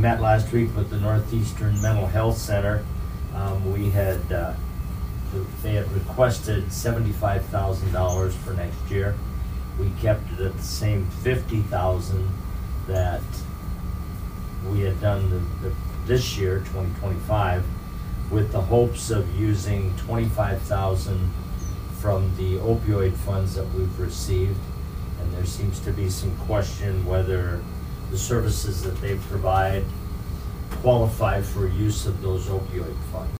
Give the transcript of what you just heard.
met last week with the Northeastern Mental Health Center. We had, they had requested $75,000 for next year. We kept it at the same $50,000 that we had done this year, 2025, with the hopes of using $25,000 from the opioid funds that we've received. And there seems to be some question whether the services that they provide qualify for use of those opioid funds.